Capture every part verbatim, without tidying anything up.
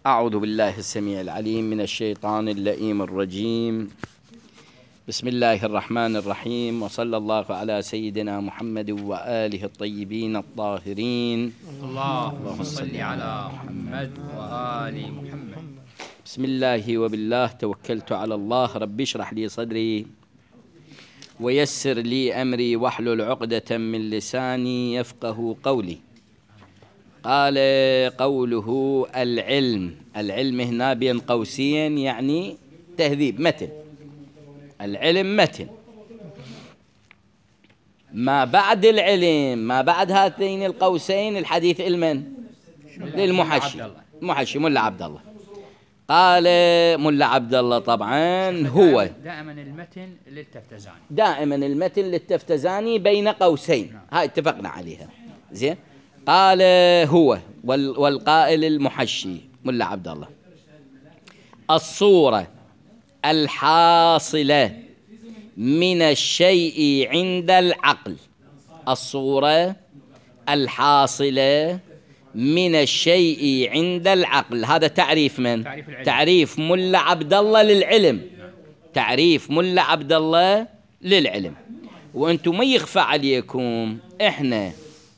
أعوذ بالله السميع العليم من الشيطان اللئيم الرجيم. بسم الله الرحمن الرحيم، وصلى الله على سيدنا محمد وآله الطيبين الطاهرين. اللهم صل على محمد وآل محمد. بسم الله وبالله توكلت على الله. رب اشرح لي صدري ويسر لي أمري واحلل عقدة من لساني يفقه قولي. قال قوله العلم، العلم هنا بين قوسين يعني تهذيب متن، العلم متن. ما بعد العلم، ما بعد هاتين القوسين الحديث المن للمحشي، المحشي ملا عبد الله. قال ملا عبد الله طبعا هو دائما المتن للتفتزاني، دائما المتن للتفتزاني بين قوسين، هاي اتفقنا عليها زين. قال هو والقائل المحشي ملا عبد الله الصورة الحاصلة من الشيء عند العقل، الصورة الحاصلة من الشيء عند العقل. هذا تعريف من؟ تعريف, تعريف ملا عبد الله للعلم، تعريف ملا عبد الله للعلم. وانتم ما يخفى عليكم احنا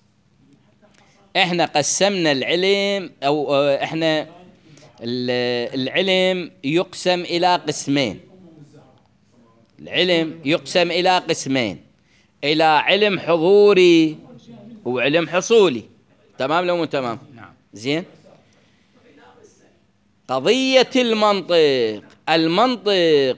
احنا قسمنا العلم، او احنا العلم يقسم الى قسمين، العلم يقسم الى قسمين، الى علم حضوري وعلم حصولي. تمام لو مو تمام؟ نعم. زين. قضية المنطق، المنطق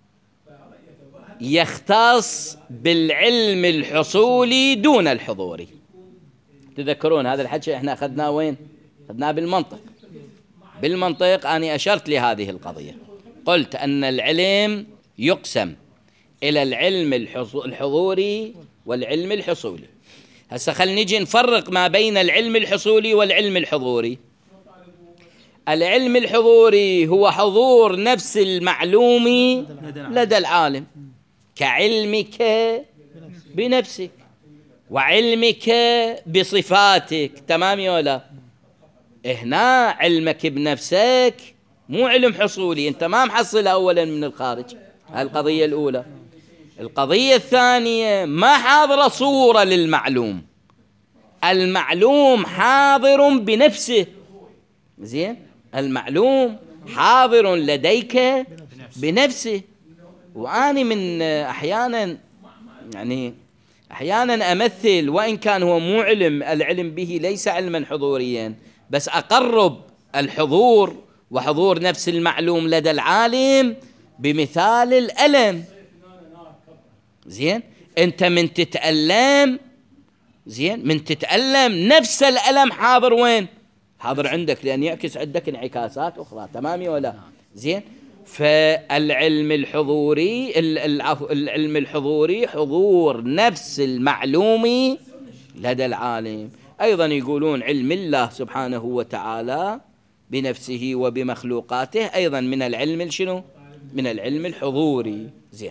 يختص بالعلم الحصولي دون الحضوري. تذكرون هذا الحكي احنا اخذناه وين؟ اخذناه بالمنطق. بالمنطق أنا أشرت لهذه القضية، قلت أن العلم يقسم إلى العلم الحضوري والعلم الحصولي. هسه خلينا نجي نفرق ما بين العلم الحصولي والعلم الحضوري. العلم الحضوري هو حضور نفس المعلوم لدى العالم، كعلمك بنفسك وعلمك بصفاتك. تمام يا ولا؟ هنا علمك بنفسك مو علم حصولي، انت ما محصل اولا من الخارج. هالقضية الاولى. القضية الثانية ما حاضر صورة للمعلوم، المعلوم حاضر بنفسه. زين، المعلوم حاضر لديك بنفسه. وأنا من احيانا يعني احيانا امثل، وان كان هو مو علم، العلم به ليس علما حضوريا، بس اقرب الحضور وحضور نفس المعلوم لدى العالم بمثال الألم. زين، انت من تتألم، زين، من تتألم نفس الألم حاضر وين؟ حاضر عندك، لأن يعكس عندك انعكاسات أخرى. تمام ولا؟ زين. فالعلم الحضوري، العلم الحضوري حضور نفس المعلوم لدى العالم. أيضا يقولون علم الله سبحانه وتعالى بنفسه وبمخلوقاته أيضا من العلم شنو؟ من العلم الحضوري. زين.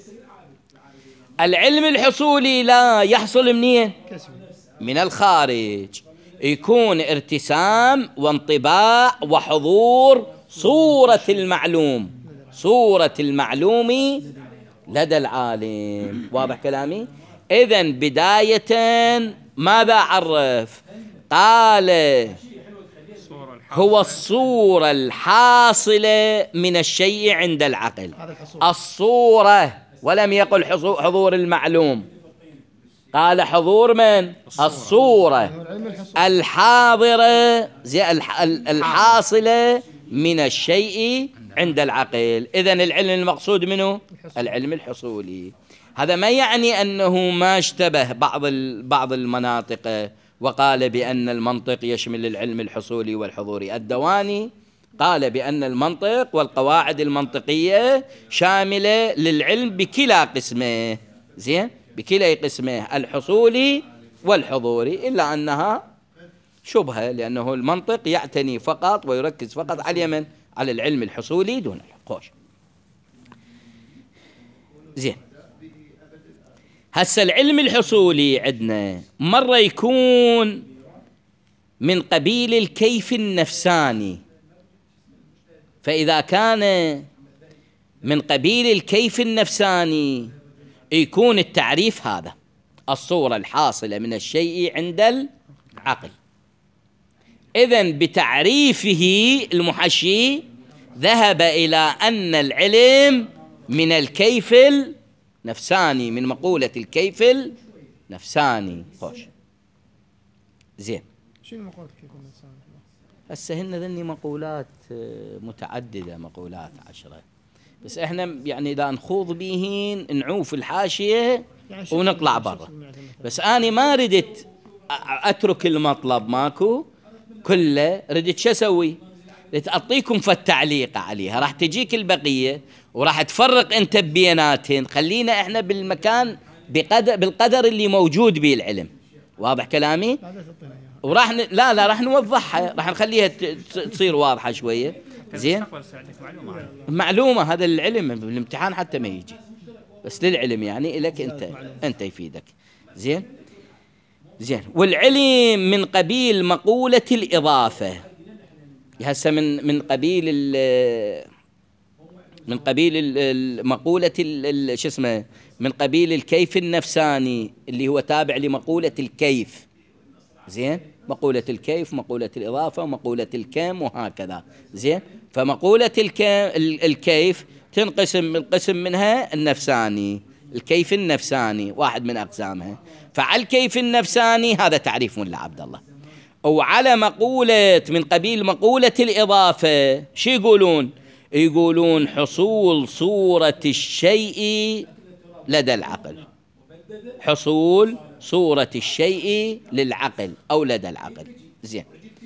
العلم الحصولي لا يحصل منين؟ من الخارج، يكون ارتسام وانطباع وحضور صورة المعلوم، صورة المعلوم لدى العالم. واضح كلامي؟ إذن بداية ماذا عرف؟ قال هو الصورة الحاصلة من الشيء عند العقل، الصورة، ولم يقل حضور المعلوم، قال حضور من؟ الصورة الحاضرة زي الحاصلة من الشيء عند العقل. إذن العلم المقصود منه العلم الحصولي. هذا ما يعني أنه ما اشتبه بعض بعض المناطق وقال بأن المنطق يشمل العلم الحصولي والحضوري. الدواني قال بأن المنطق والقواعد المنطقية شاملة للعلم بكلا قسمه، زين، بكلا قسمه الحصولي والحضوري، إلا أنها شبهة، لأنه المنطق يعتني فقط ويركز فقط على من؟ على العلم الحصولي دون الحقوش. زين. هسه العلم الحصولي عندنا مرة يكون من قبيل الكيف النفساني، فإذا كان من قبيل الكيف النفساني يكون التعريف هذا الصورة الحاصلة من الشيء عند العقل. إذن بتعريفه المحشي ذهب إلى أن العلم من الكيف النفساني، من مقولة الكيف النفساني. خوش زين. شنو مقولة الكيف النفساني؟ هسه هن ذني مقولات متعددة، مقولات عشرة، بس احنا يعني إذا نخوض بيهن نعوف الحاشية يعني ونطلع برا. بس أنا ما ردت أترك المطلب ماكو كله، ردت شو أسوي؟ ردت أعطيكم فالتعليق عليها، راح تجيك البقية وراح تفرق أنت بيناتهن. خلينا إحنا بالمكان بقدر بالقدر اللي موجود به العلم. واضح كلامي؟ وراح ن... لا لا راح نوضحها، راح نخليها ت... تصير واضحة شوية. زين؟ معلومة. معلومة هذا العلم بالامتحان حتى ما يجي، بس للعلم يعني لك أنت أنت يفيدك. زين؟ زين. والعلم من قبيل مقولة الإضافة، هسه من من قبيل ال من قبيل ال مقولة ال شو اسمه من قبيل الكيف النفساني اللي هو تابع لمقولة الكيف. زين؟ مقولة الكيف، مقولة الإضافة، ومقولة الكم، وهكذا. زين؟ فمقولة الكم الكيف تنقسم من قسم منها النفساني، الكيف النفساني واحد من أقسامها. فعلى الكيف النفساني هذا تعريف ملا عبد الله. وعلى مقولة من قبيل مقولة الإضافة شو يقولون؟ يقولون حصول صورة الشيء لدى العقل، حصول صورة الشيء للعقل أو لدى العقل. زين.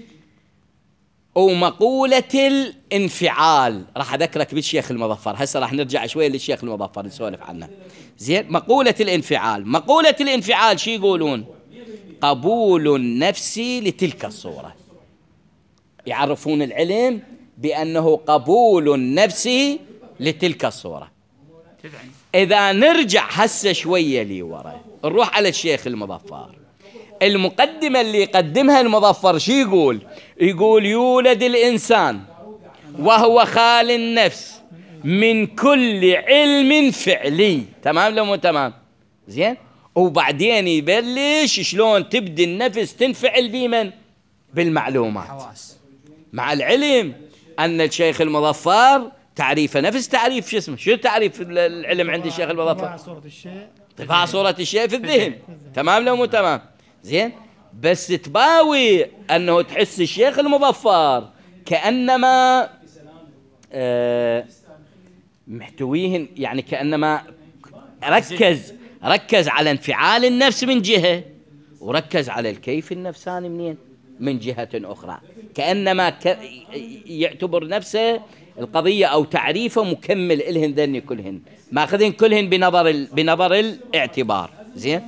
ومقولة الانفعال راح أذكرك بالشيخ المظفر، هسه راح نرجع شوية للشيخ المظفر نسولف عنه. زين. مقولة الانفعال، مقولة الانفعال شو يقولون؟ قبول النفس لتلك الصورة. يعرفون العلم بأنه قبول النفس لتلك الصورة. إذا نرجع هسه شوية لي ورا نروح على الشيخ المظفر، المقدمة اللي يقدمها المظفر شو يقول؟ يقول يولد الإنسان وهو خال النفس من كل علم فعلي. تمام لو مو تمام؟ زين. وبعدين يبلش شلون تبدي النفس تنفعل بمن؟ بالمعلومات. حواس. مع العلم أن الشيخ المظفر تعريف نفس تعريف شو اسمه، شو تعريف العلم عند الشيخ المظفر؟ طباع صورة الشيء، طباع صورة الشيء في الذهن. تمام لو مو تمام؟ زين. بس تباوي أنه تحس الشيخ المظفر كأنما آه محتويهن، يعني كأنما ركز ركز على انفعال النفس من جهة، وركز على الكيف النفساني منين؟ من جهة أخرى، كأنما ك... يعتبر نفسه القضية أو تعريفه مكمل إلهن ذني كلهن، ماخذين كلهن بنظر ال... بنظر الاعتبار. زين.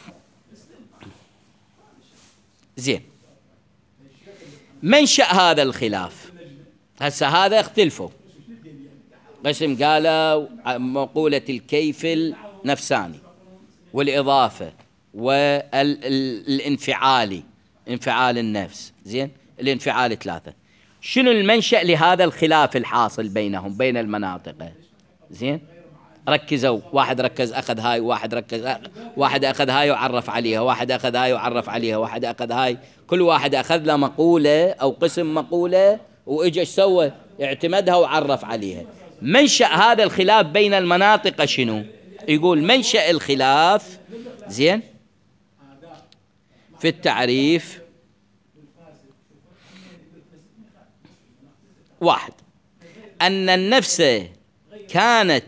زين. منشأ هذا الخلاف هسه هذا اختلفوا، قسم قالوا مقولة الكيف النفساني والإضافة والانفعالي، انفعال النفس. زين. الانفعال ثلاثة. شنو المنشأ لهذا الخلاف الحاصل بينهم بين المناطق؟ زين. ركزوا، واحد ركز أخذ هاي، واحد ركز أخ... واحد أخذ هاي وعرف عليها، واحد أخذ هاي وعرف عليها، واحد أخذ هاي، كل واحد أخذ له مقولة أو قسم مقولة وإجا سوى اعتمدها وعرف عليها. منشأ هذا الخلاف بين المناطق شنو؟ يقول منشأ الخلاف زين في التعريف واحد، أن النفس كانت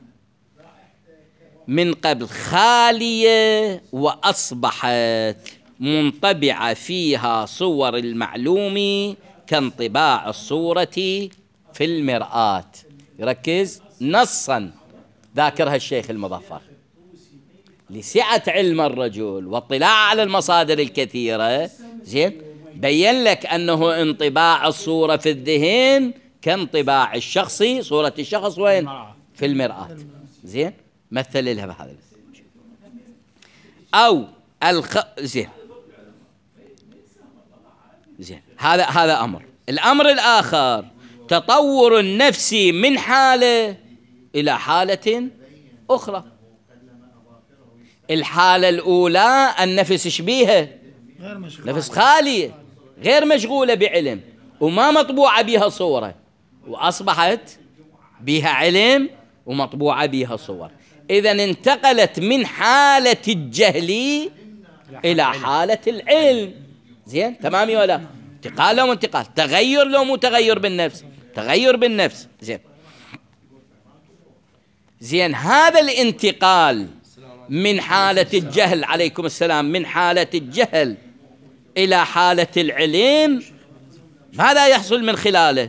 من قبل خالية وأصبحت منطبعة فيها صور المعلوم كانطباع الصورة في المرآة. يركز نصا ذاكرها الشيخ المظفر لسعة علم الرجل واطلاع على المصادر الكثيرة. زين. بين لك أنه انطباع الصورة في الذهن كانطباع الشخصي، صورة الشخص وين؟ في المرآة. زين. مثل لها بهذا أو الخ... زين. زين. هذا هذا أمر. الأمر الآخر تطور النفس من حالة إلى حالة أخرى. الحالة الأولى النفس شبيهة غير مشغول، نفس خالية غير مشغولة بعلم وما مطبوعة بها صورة، وأصبحت بها علم ومطبوعة بها صور. إذن انتقلت من حالة الجهل إلى حالة العلم. زين تمام ولا؟ انتقال لو انتقال، تغير لو متغير بالنفس، تغير بالنفس. زين زين هذا الانتقال من حالة الجهل، عليكم السلام، من حالة الجهل إلى حالة العلم، ماذا يحصل من خلاله؟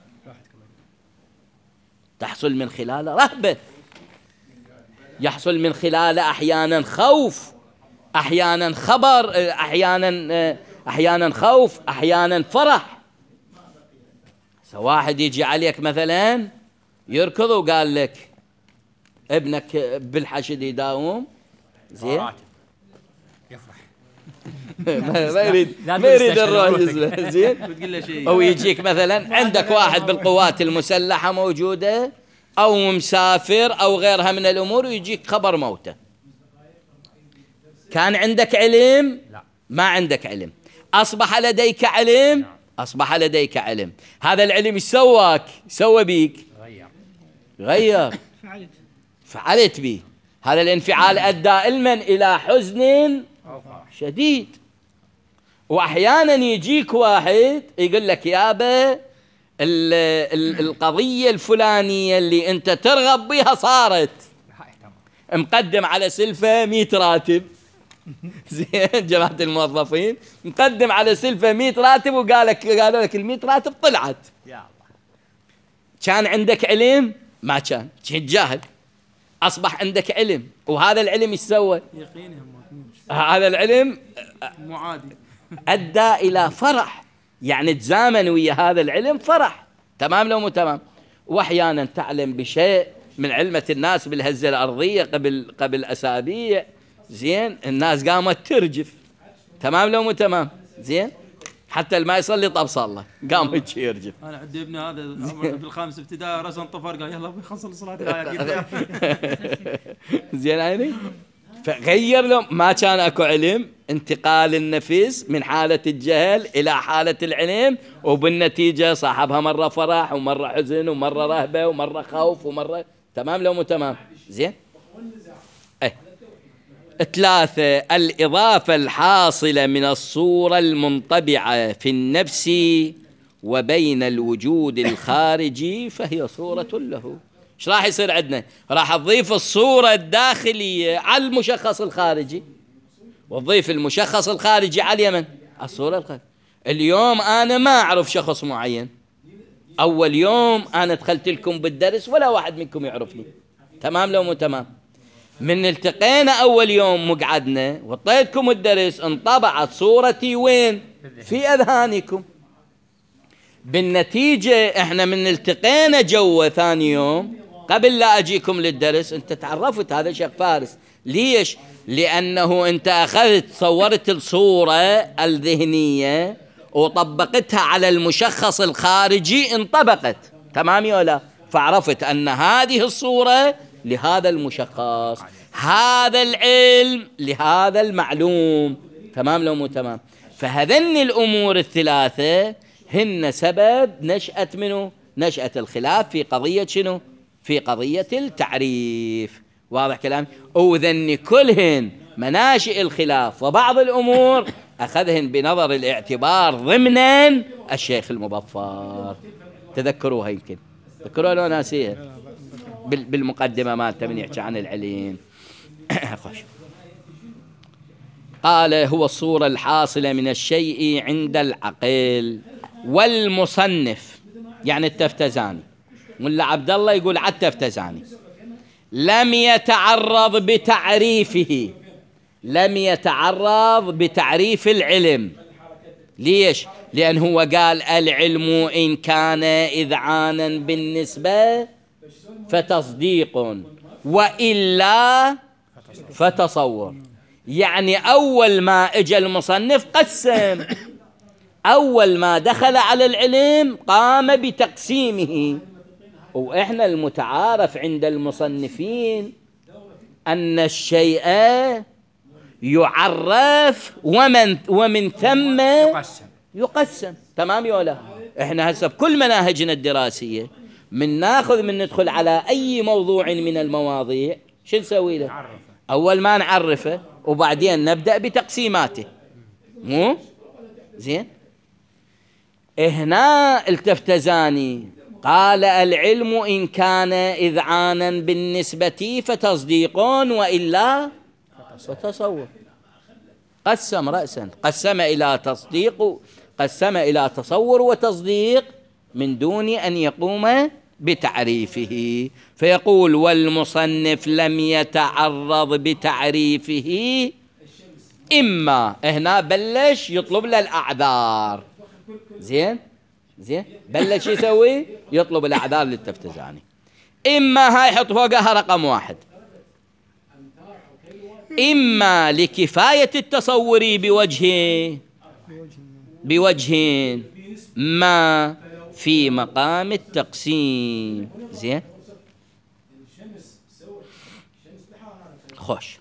تحصل من خلاله رهبة، يحصل من خلاله أحيانا خوف، أحيانا خبر، أحيانا أحيانا خوف، أحيانا فرح. واحد يجي عليك مثلا يركض وقال لك ابنك بالحشد يداوم، زين يفرح ما يريد ما يريد الروح يسمع، زين. أو يجيك مثلا عندك واحد بالقوات المسلحة موجودة أو مسافر أو غيرها من الأمور ويجيك خبر موته. كان عندك علم؟ لا. ما عندك علم. أصبح لديك علم؟ أصبح لديك علم. هذا العلم يسواك، سوى بيك، غير غير فعلت فعلت به. هذا الانفعال أدى علما إلى حزن شديد. وأحيانا يجيك واحد يقول لك يابا القضية الفلانية اللي أنت ترغب بها صارت، مقدم على سلفة مئة راتب، زين جماعة الموظفين مقدم على سلفة مئة راتب وقالك قالوا لك المئة راتب طلعت. يا الله. كان عندك علم؟ ما كان، كنت جاهل. أصبح عندك علم، وهذا العلم ايش سوى؟ هذا العلم معادي أدى إلى فرح، يعني تزامن ويا هذا العلم فرح. تمام لو مو تمام؟ وأحيانا تعلم بشيء من علمة الناس بالهزة الأرضية قبل قبل أسابيع، زين الناس قامت ترجف. تمام لو مو تمام؟ زين حتى اللي ما يصلي طب صلى قام يرجف. انا عندي ابني هذا بالخامس ابتدائي رسم طفر قال يلا بخلص الصلاه اكيد. زين عيني. فغير لهم، ما كان اكو علم، انتقال النفس من حالة الجهل إلى حالة العلم، وبالنتيجة صاحبها مرة فرح ومرة حزن ومرة رهبة ومرة خوف ومرة. تمام لو مو تمام؟ زين. ايه ثلاثة، الإضافة الحاصلة من الصورة المنطبعة في النفس وبين الوجود الخارجي فهي صورة له. ايش راح يصير عندنا؟ راح تضيف الصورة الداخلية على المشخص الخارجي، وتضيف المشخص الخارجي على اليمن الصورة الخارجية. اليوم أنا ما أعرف شخص معين، أول يوم أنا دخلت لكم بالدرس ولا واحد منكم يعرفني. تمام لو مو تمام؟ من التقينا أول يوم مقعدنا وطيتكم الدرس انطبعت صورتي وين؟ في أذهانكم. بالنتيجة احنا من التقينا جوا ثاني يوم قبل لا أجيكم للدرس انت تعرفت هذا شيخ فارس. ليش؟ لأنه انت أخذت صورت الصورة الذهنية وطبقتها على المشخص الخارجي انطبقت. تمام ولا؟ فعرفت أن هذه الصورة لهذا المشخص، هذا العلم لهذا المعلوم. تمام لو مو تمام؟ فهذن الأمور الثلاثة هن سبب نشأة منه نشأة الخلاف في قضية شنو؟ في قضية التعريف. واضح كلام؟ وذن كلهن مناشئ الخلاف، وبعض الأمور أخذهن بنظر الاعتبار ضمنا الشيخ المبفر. تذكروها يمكن تذكروها لو ناسيها بالمقدمة ما تمن يحكي عن العلم. خوش. قال هو الصورة الحاصلة من الشيء عند العقل. والمصنف يعني التفتزاني، ملا عبد الله يقول على التفتزاني لم يتعرض بتعريفه، لم يتعرض بتعريف العلم. ليش؟ لأن هو قال العلم إن كان إذعانا بالنسبة فتصديق وإلا فتصور. يعني أول ما اجى المصنف قسم أول ما دخل على العلم قام بتقسيمه. وإحنا المتعارف عند المصنفين أن الشيء يعرف ومن ومن ثم يقسم. يقسم. تمام يا ولا؟ إحنا هسه بكل مناهجنا الدراسية من ناخذ من ندخل على أي موضوع من المواضيع شو نسوي له؟ عرفه. أول ما نعرفه وبعدين نبدأ بتقسيماته. مو زين؟ هنا التفتزاني قال العلم إن كان إذعانا بالنسبة فتصديق وإلا فتصور. قسم رأسا، قسم إلى تصديق، قسم إلى تصور وتصديق من دون أن يقوم بتعريفه. فيقول والمصنف لم يتعرض بتعريفه، إما هنا بلش يطلب له الأعذار. زين زين بلش يسوي يطلب الأعذار للتفتزاني. إما هاي يحط فوقها رقم واحد، إما لكفاية التصور بوجه بوجه ما في مقام التقسيم. زين خوش.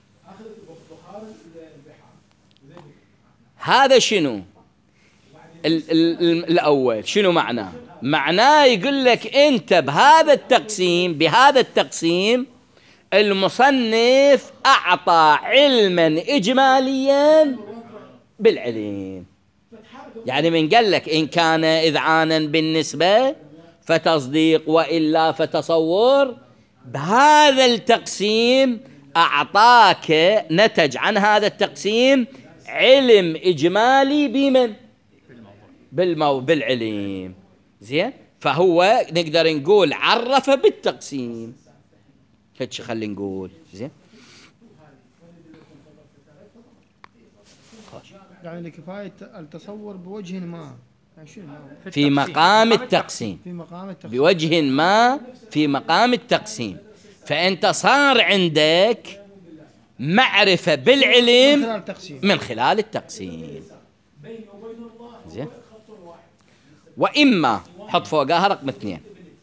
هذا شنو ال ال الأول؟ شنو معناه؟ معناه يقول لك أنت بهذا التقسيم بهذا التقسيم المصنف أعطى علما إجماليا بالعلم. يعني من قال لك إن كان إذعانا بالنسبة فتصديق وإلا فتصور، بهذا التقسيم أعطاك نتج عن هذا التقسيم علم إجمالي بمن؟ بالمو بالعلم. زين، فهو نقدر نقول عرف بالتقسيم. هيك خلي نقول. زين، يعني لكفاية التصور بوجه ما، يعني شنو ما؟ في مقام التقسيم، في مقام التقسيم بوجه ما في مقام التقسيم. فأنت صار عندك معرفة بالعلم من خلال التقسيم من خلال التقسيم. زين، وإما حط فوقها رقم اثنين،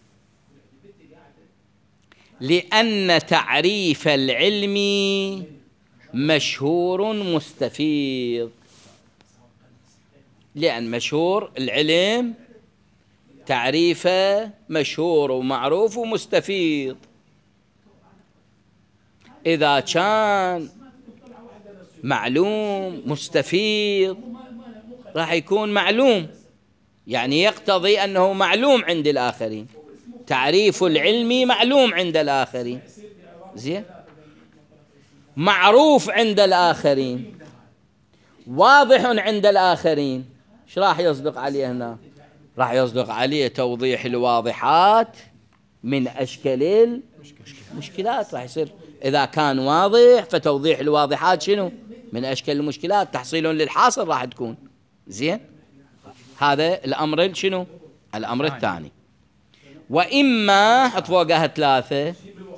لأن تعريف العلم مشهور مستفيض. لأن مشهور العلم تعريفه مشهور ومعروف ومستفيض. إذا كان معلوم مستفيض راح يكون معلوم، يعني يقتضي أنه معلوم عند الآخرين. تعريف العلم معلوم عند الآخرين. زين، معروف عند الآخرين، واضح عند الآخرين. ايش راح يصدق عليه هنا؟ راح يصدق عليه توضيح الواضحات من أشكال المشكلات. راح يصير إذا كان واضح فتوضيح الواضحات شنو؟ من أشكال المشكلات، تحصيل للحاصل راح تكون. زين، هذا الأمر شنو؟ الأمر الثاني. وإما حط فوقها ثلاثة،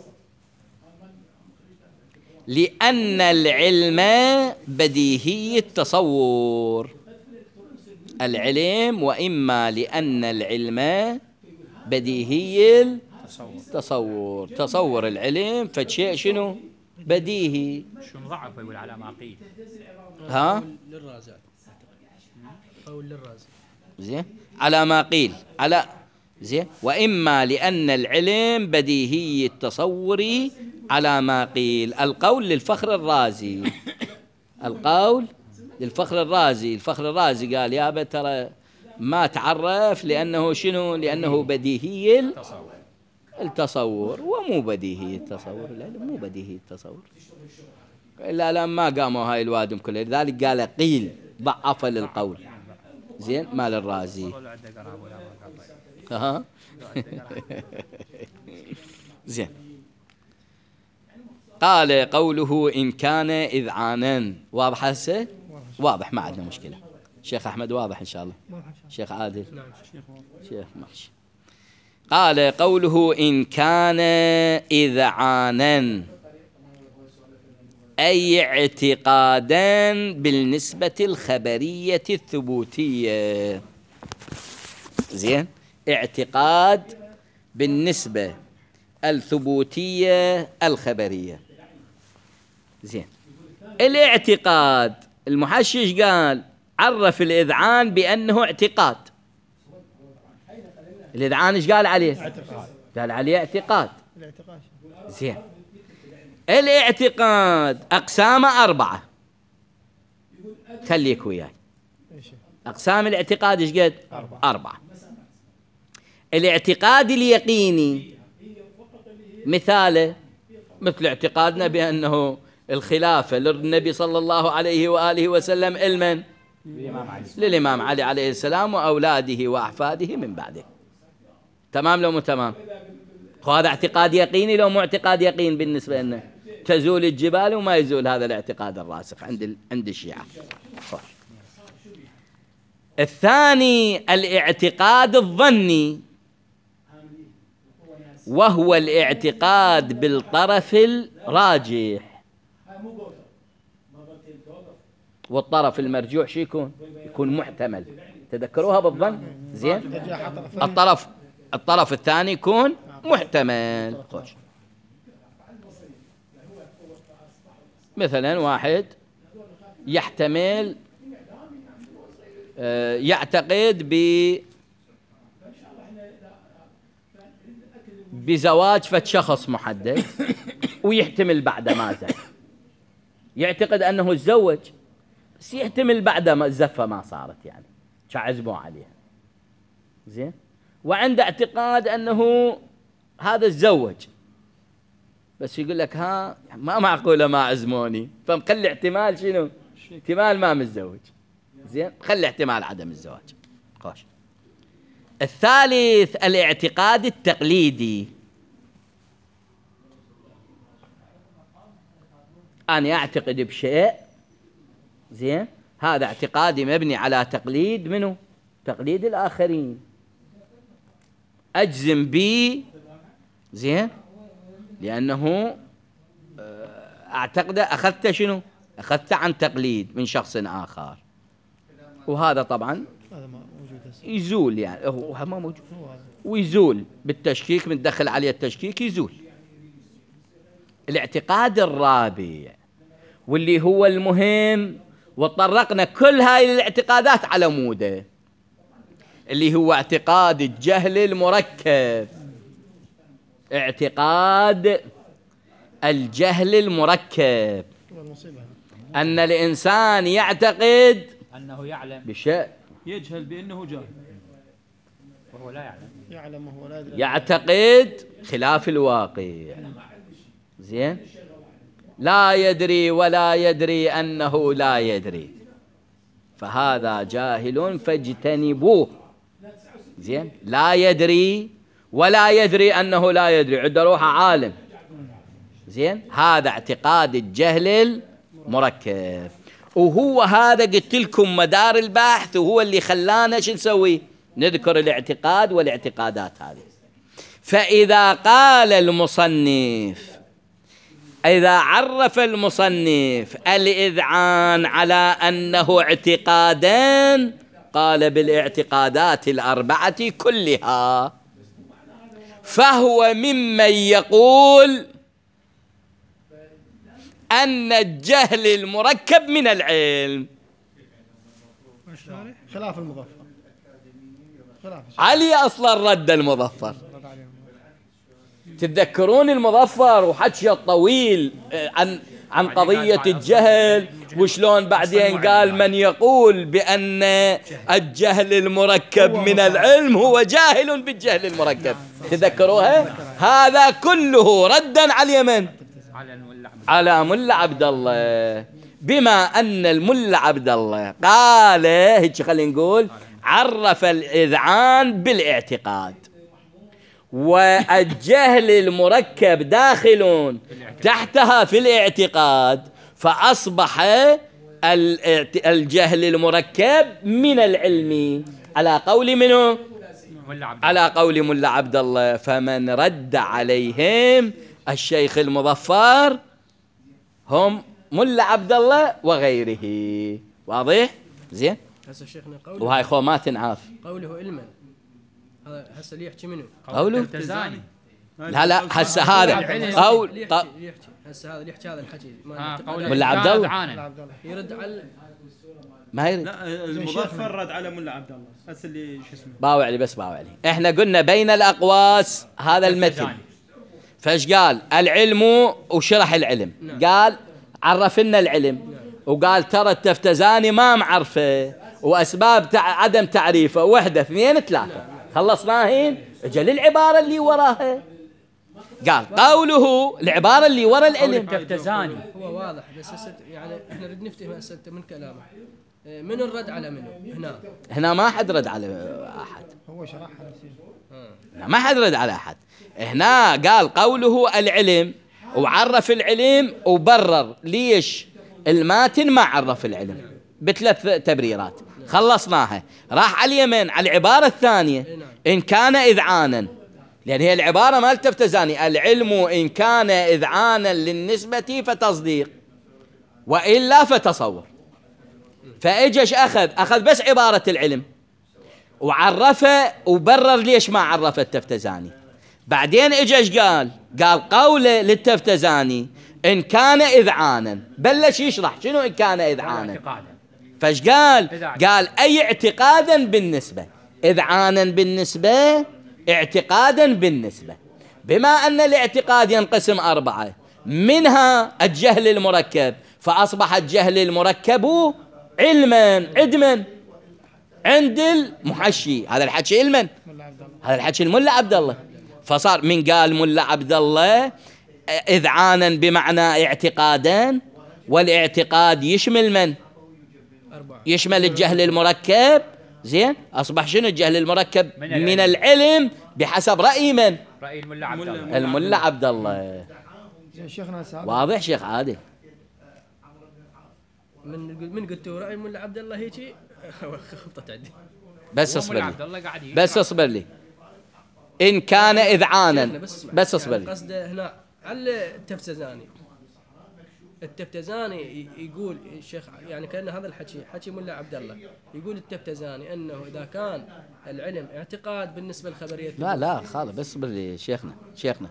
لأن العلم بديهي التصور. العلم، وإما لأن العلم بديهي التصور. تصور العلم فشيء شنو؟ بديهي. شنو ضعف يقول على ما قيل. ها؟ للرازي أو للرازي. زين، على ما قيل على. زين، وإما لأن العلم بديهي التصور على ما قيل. القول للفخر الرازي، القول للفخر الرازي. الفخر الرازي قال يا ترى ما تعرف لأنه شنو؟ لأنه بديهي التصور. التصور ومو بديهي التصور. العلم مو بديهي التصور إلا لما قاموا هاي الوادم كلها. لذلك قال قيل ضعف للقول. زين، مال الرازي. ها زين، قال قوله إن كان إذعانا. واضح هسه؟ واضح، ما عندنا مشكلة. شيخ أحمد واضح إن شاء الله؟ شيخ عادل؟ شيخ ماشي. قال قوله إن كان إذعانا أي اعتقادا بالنسبة الخبرية الثبوتية. زين، اعتقاد بالنسبة الثبوتية الخبرية. زين، الاعتقاد المحشش قال عرف الإذعان بأنه اعتقاد. الإذعان ايش قال عليه؟ اعتقاد. قال عليه اعتقاد. الاعتقاد. زين، الاعتقاد أقسامه أربعة. خليك وياي. أقسام الاعتقاد ايش قد؟ أربعة. أربعة. الاعتقاد اليقيني مثاله مثل اعتقادنا بأنه الخلافة للنبي صلى الله عليه وآله وسلم علما للإمام علي عليه السلام وأولاده وأحفاده من بعده. تمام لو مو تمام؟ هذا اعتقاد يقيني لو مو اعتقاد يقين بالنسبة لنا؟ تزول الجبال وما يزول هذا الاعتقاد الراسخ عند عند الشيعة. الثاني الاعتقاد الظني، وهو الاعتقاد بالطرف الراجح. والطرف المرجوح شو يكون؟ يكون محتمل. تذكروها بالظن؟ زين، الطرف الطرف الثاني يكون محتمل. خوش. مثلا واحد يحتمل يعتقد ب بزواج فد شخص محدد ويحتمل بعد ما زال، يعتقد أنه تزوج بس يحتمل بعد ما الزفة ما صارت، يعني شعزموا عليها. زين، وعنده اعتقاد أنه هذا تزوج بس يقول لك ها ما معقولة ما عزموني، فمخلي احتمال شنو؟ احتمال ما متزوج. زين، خلي احتمال عدم الزواج. خوش. الثالث الاعتقاد التقليدي. أنا أعتقد بشيء، زين، هذا اعتقادي مبني على تقليد منه؟ تقليد الآخرين. أجزم به، زين، لأنه أعتقد أخذت شنو؟ أخذت عن تقليد من شخص آخر، وهذا طبعا يزول، يعني هو ما موجود ويزول بالتشكيك، من دخل عليه التشكيك يزول. الاعتقاد الرابع واللي هو المهم، وطرقنا كل هاي الاعتقادات على موده، اللي هو اعتقاد الجهل المركب. اعتقاد الجهل المركب، أن الإنسان يعتقد أنه يعلم بشيء، يجهل بأنه جاهل وهو لا يعلم، يعلم وهو لا يدري، يعتقد خلاف الواقع. زين، لا يدري ولا يدري أنه لا يدري، فهذا جاهل فاجتنبوه. زين، لا يدري ولا يدري أنه لا يدري، عنده روحه عالم. زين، هذا اعتقاد الجهل المركب، وهو هذا قلت لكم مدار البحث، وهو اللي خلانا شو نسوي؟ نذكر الاعتقاد والاعتقادات هذه. فإذا قال المصنف، إذا عرف المصنف الإذعان على أنه اعتقادان، قال بالاعتقادات الأربعة كلها، فهو ممن يقول أن الجهل المركب من العلم. خلاف المظفر. خلاف علي أصلا رد المظفر. تتذكرون المظفر وحكي الطويل عن عن قضية الجهل، وشلون بعدين قال من يقول بأن الجهل المركب من العلم هو جاهل بالجهل المركب. تذكروها؟ هذا كله ردا على اليمن، على ملا عبد الله، بما أن الملا عبد الله قال هيك، خلينا نقول عرف الإذعان بالاعتقاد، والجهل المركب داخل تحتها في الاعتقاد، فأصبح الجهل المركب من العلم على قول منه؟ على قول ملا عبد الله. فمن رد عليهم الشيخ المظفر هم ملا عبد الله وغيره. واضح؟ زين. هسه شيخنا قوله وهاي خو ما تنعاف. قوله علما، هذا هسه اللي يحكي منه؟ قوله التزاني. لا لا هسه هذا قول اللي ق- يحكي اللي يحكي هسه هذا اللي يحكي هذا الحكي ما آه، نتفق قول عليه. ملا عبد الله. عانى. عبد الله. يرد على ما يرد. لا المظفر رد على ملا عبد الله هسه اللي شو اسمه. باوع لي بس باوع لي. احنا قلنا بين الاقواس هذا المثل. التزاني. فايش قال؟ العلم وشرح العلم. قال عرف لنا العلم وقال ترى التفتزاني ما معرفه واسباب تع... عدم تعريفه واحده اثنين ثلاثه. خلصناهين. اجى للعباره اللي وراها قال قوله العباره اللي ورا العلم. التفتزاني. هو واضح بس هسه يعني احنا نريد نفتهم هسه من كلامه. آه، من الرد على منه هنا؟ هنا ما حد رد على احد. هو شرحها نفسه. هنا ما حد رد على احد. هنا قال قوله العلم وعرف العلم وبرر ليش الماتن ما عرف العلم بثلاث تبريرات. خلصناها. راح على اليمين على العبارة الثانية إن كان إذعانا، لأن هي العبارة ما التفتزاني العلم إن كان إذعانا للنسبة فتصديق وإلا فتصور. فإجش أخذ أخذ بس عبارة العلم وعرفه وبرر ليش ما عرف التفتزاني. بعدين إجش قال قال قوله للتفتزاني إن كان إذعانا، بلش يشرح شنو إن كان إذعانا. فاش قال؟ قال أي اعتقادا بالنسبة، إذعانا بالنسبة، اعتقادا بالنسبة، بما أن الاعتقاد ينقسم أربعة منها الجهل المركب، فأصبح الجهل المركب علما عدما عند المحشي. هذا الحكي علما، هذا الحكي الملا عبد الله. فصار من قال ملا عبد الله إذعانا بمعنى اعتقادا، والاعتقاد يشمل من؟ أربعة. يشمل الجهل المركب. زين. أصبح شنو الجهل المركب؟ من العلم, من العلم بحسب رأي من؟ رأي الملا عبد الله. الملا عبد الله. زين شيخنا هسه واضح شيخ عادل؟ من من قلت رأي الملا عبد الله هيجي خبطت عندي. بس هو اصبر ملا لي عبد الله قاعد يشرح. بس اصبر لي. إن كان إذعانا بس اصبر لي. قصده هنا على التفتزاني. التفتزاني يقول الشيخ يعني كأن هذا الحكي حكي ملا عبد الله. يقول التفتزاني أنه إذا كان العلم اعتقاد بالنسبة للخبرية. لا لا خالص بس اصبر لي شيخنا شيخنا.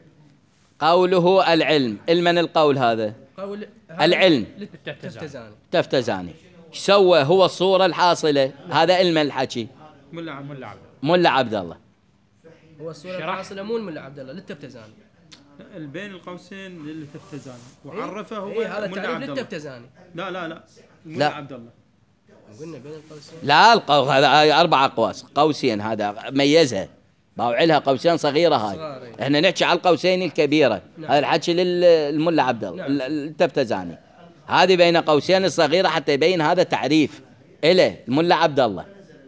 قوله العلم، المن القول هذا؟ قول هذا العلم للتفتزاني. تفتزاني. ايش سوى؟ هو الصورة الحاصلة. هذا علم الحكي ملا عبد ملا عبد ملا عبد الله. هو الصورة الحاصلة مو الملا عبد الله للتفتزاني. بين القوسين للتفتزاني وعرفه هو إيه هذا ملا تعريف عبد الله. للتفتزاني. لا لا لا ملا لا. عبد الله. قلنا بين القوسين. لا القو... هذا هاي أربع أقواس قوسين هذا ميزها باوعلها قوسين صغيرة هاي. صغيرة. احنا نحكي على القوسين الكبيرة. نعم. هذا الحكي للملا عبد الله. نعم. التفتزاني هذه بين قوسين الصغيرة حتى يبين هذا تعريف إله الملا عبد الله.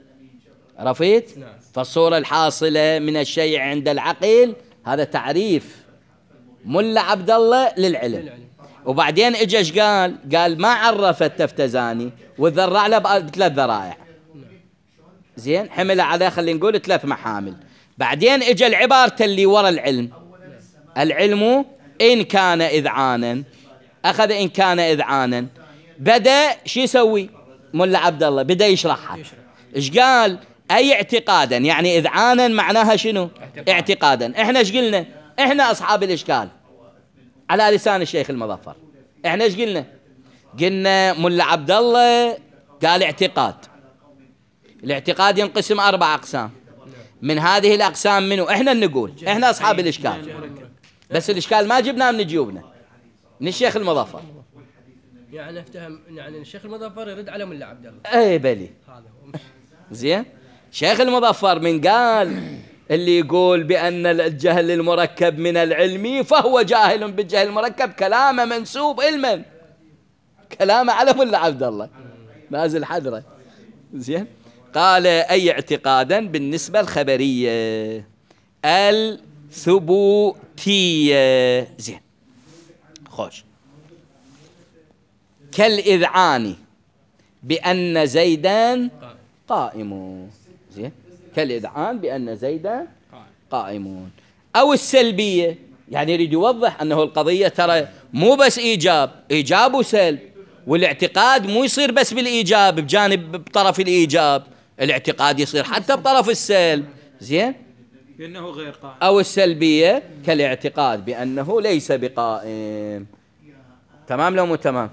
رفيت؟ نعم. فالصورة الحاصلة من الشيء عند العقل هذا تعريف ملا عبد الله للعلم. للعلم. وبعدين اجش قال قال ما عرف التفتزاني وذرع له بثلاث ذرائع. زين حمل على خلينا نقول ثلاث محامل. بعدين اجى العبارة اللي ورا العلم. العلم إن كان إذعانا، أخذ إن كان إذعانا، بدأ شو يسوي ملا عبد الله؟ بدأ يشرحها. إيش قال؟ أي اعتقادا، يعني إذعانا معناها شنو؟ اعتقاد. اعتقادا. إحنا إيش قلنا؟ إحنا أصحاب الإشكال على لسان الشيخ المظفر. إحنا إيش قلنا؟ قلنا ملا عبد الله قال اعتقاد. الاعتقاد ينقسم أربع أقسام. من هذه الأقسام منه إحنا نقول إحنا أصحاب الإشكال، بس الإشكال ما جبناه من جيوبنا، من الشيخ المظفر. يعني افتهم يعني الشيخ المظفر يرد على ملا عبد الله. اي بلي هذا هو. زين. شيخ المظفر من قال اللي يقول بأن الجهل المركب من العلم فهو جاهل بالجهل المركب، كلامه منسوب علما، كلامه على ملا عبد الله نازل حذره. زين. قال أي اعتقادا بالنسبة الخبرية الثبوتية. زين خوش. كالإذعان بأن زيدان قائم. زين. كالإذعان بأن زيدان قائمون. أو السلبية، يعني يريد يوضح أنه القضية ترى مو بس إيجاب، إيجاب وسلب، والاعتقاد مو يصير بس بالإيجاب بجانب بطرف الإيجاب، الاعتقاد يصير حتى بطرف السلب. زين، بأنه غير قائم أو السلبية كالاعتقاد بأنه ليس بقائم. تمام لو مو تمام؟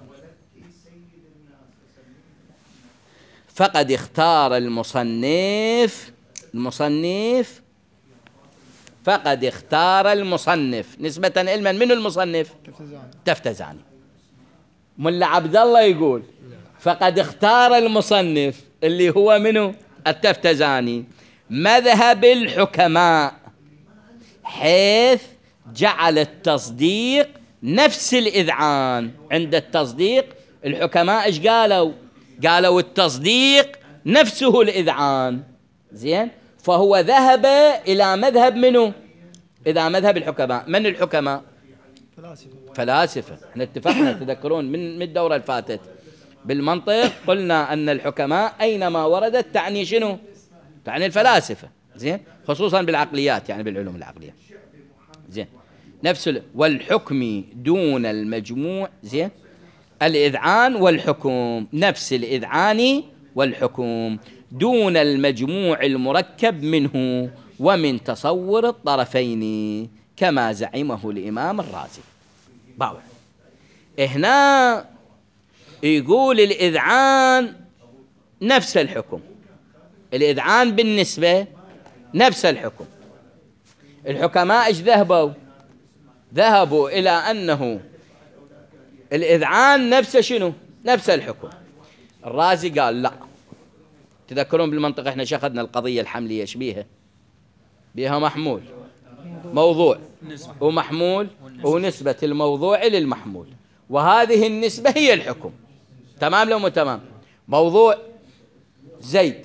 فقد اختار المصنف المصنف فقد اختار المصنف نسبة علما من المصنف تفتزاني. تفتزاني. ملا عبد الله يقول فقد اختار المصنف اللي هو منه التفتزاني مذهب الحكماء، حيث جعل التصديق نفس الإذعان. عند التصديق الحكماء ايش قالوا؟ قالوا التصديق نفسه الإذعان. زين، فهو ذهب إلى مذهب منه؟ إلى مذهب الحكماء. من الحكماء؟ فلاسفة. فلاسفة. احنا اتفقنا تذكرون من من الدورة اللي فاتت بالمنطق قلنا أن الحكماء أينما وردت تعني شنو؟ تعني الفلاسفة. زين، خصوصا بالعقليات، يعني بالعلوم العقلية. زين، نفس ال... والحكم دون المجموع. زين، الإذعان والحكم نفس الإذعان والحكم دون المجموع المركب منه ومن تصور الطرفين كما زعمه الإمام الرازي. باوع هنا يقول الإذعان نفس الحكم، الإذعان بالنسبة نفس الحكم. الحكماء ايش ذهبوا؟ ذهبوا إلى أنه الإذعان نفس شنو؟ نفس الحكم. الرازي قال لا. تذكرون بالمنطق احنا شخدنا القضية الحملية ايش بيها؟ بيها محمول موضوع ومحمول ونسبة الموضوع للمحمول، وهذه النسبة هي الحكم. تمام لو مو تمام؟ موضوع زيد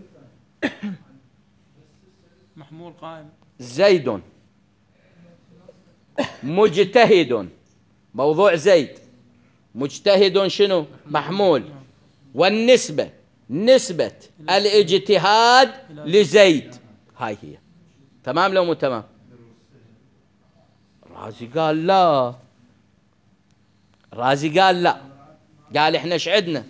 محمول قائم، زيد مجتهد. موضوع زيد مجتهد شنو؟ محمول. والنسبة نسبة الاجتهاد لزيد، هاي هي. تمام لو مو تمام؟ الرازي قال لا. الرازي قال لا. قال احنا ايش عندنا؟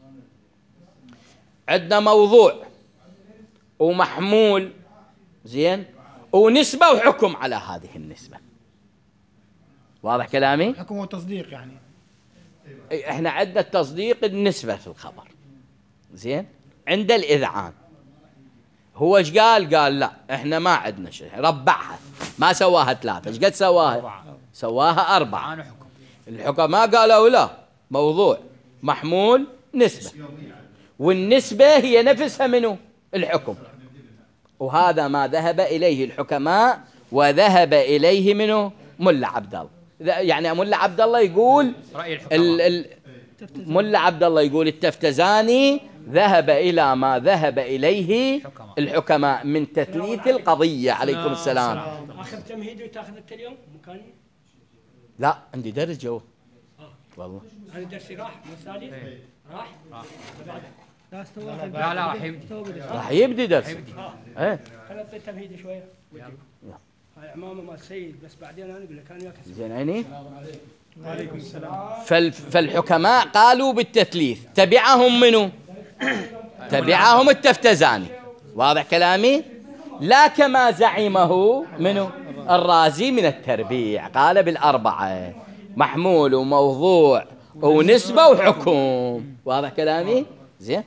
عندنا موضوع ومحمول، زين، ونسبة وحكم على هذه النسبة. واضح كلامي؟ حكم وتصديق يعني. احنا عندنا التصديق النسبة في الخبر، زين، عند الإذعان. هو ايش قال؟ قال لا احنا ما عندنا شيء، ربعها، ما سواها ثلاثة. ايش قد سواها؟ سواها أربعة. الحكماء قالوا لا، موضوع محمول نسبة، والنسبة هي نفسها منه الحكم. وهذا ما ذهب إليه الحكماء وذهب إليه منه ملا عبد الله. يعني ملا عبد الله يقول رأي الحكماء. ملا عبد الله يقول التفتزاني ذهب إلى ما ذهب إليه الحكماء من تثليث القضية. عليكم السلام. اخذ تمهيدي وتاخذ انت اليوم مكاني؟ لا عندي درس جوا والله. انا درسي راح مو الثاني؟ راح؟ راح لا استوى. لا لا راح يبدي. راح يبدي درس. ايه خلينا نعطي تمهيدي شويه. هاي عمامه مال السيد، بس بعدين انا اقول لك انا وياك. زين عيني. وعليكم السلام. فال فالحكماء قالوا بالتثليث، تبعهم منو؟ تبعهم التفتزاني. واضح كلامي؟ لا كما زعمه منو؟ الرازي من التربيع، قال بالأربعة: محمول وموضوع ونسبة وحكم. واضح كلامي؟ زين.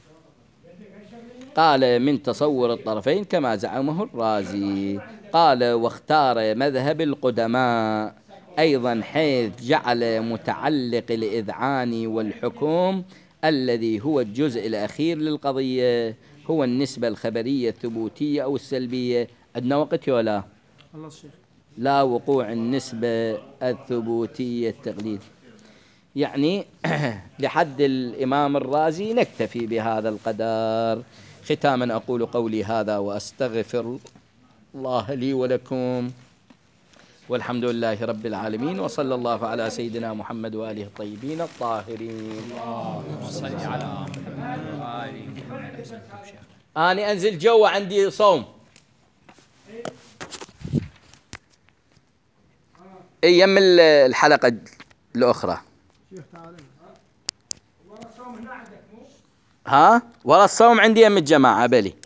قال من تصور الطرفين كما زعمه الرازي. قال واختار مذهب القدماء أيضا، حيث جعل متعلق الإذعان والحكم الذي هو الجزء الأخير للقضية هو النسبة الخبرية الثبوتية أو السلبية. عندنا وقت ولا الله الشيخ؟ لا وقوع النسبة الثبوتية التقليد. يعني لحد الإمام الرازي نكتفي بهذا القدر. ختاما أقول قولي هذا وأستغفر الله لي ولكم، والحمد لله رب العالمين، وصلى الله على سيدنا محمد وآله الطيبين الطاهرين. صل على محمد وآل محمد. أنا أنزل جوا عندي صوم أيام الحلقة الأخرى. شيخ تعال. ها والله الصوم عندي يم الجماعة بلي.